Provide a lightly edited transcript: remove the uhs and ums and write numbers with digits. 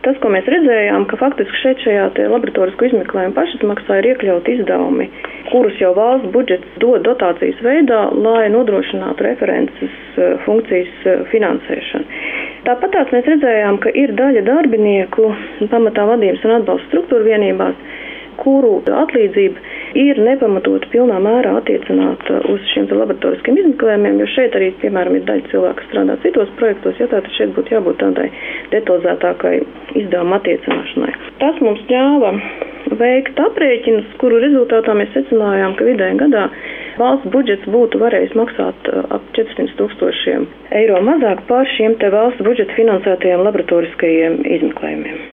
Tas, ko mēs redzējām, ka faktiski šajā laboratorisko izmeklējumu pašizmaksā ir iekļauti izdevumi, kurus jau valsts budžets dod dotācijas veidā, lai nodrošinātu references funkcijas finansēšanu. Tāpatās mēs redzējām, ka ir daļa darbinieku pamatā vadības un atbalsta struktūra vienībās, kuru atlīdzība ir nepamatota pilnā mērā attiecināta uz šiem laboratoriskiem izmeklējumiem, jo šeit arī, piemēram, ir daļa cilvēku, kas strādā citos projektos, tātad šeit būtu jābūt tādai detalizētākai izdevuma attiecināšanai. Tas mums ļāva veikt aprēķinus, kuru rezultātā mēs secinājām, ka vidēji gadā valsts budžets būtu varējis maksāt ap 400 000 eiro mazāk par šiem valsts budžeta finansētajiem laboratoriskajiem izmeklējumiem.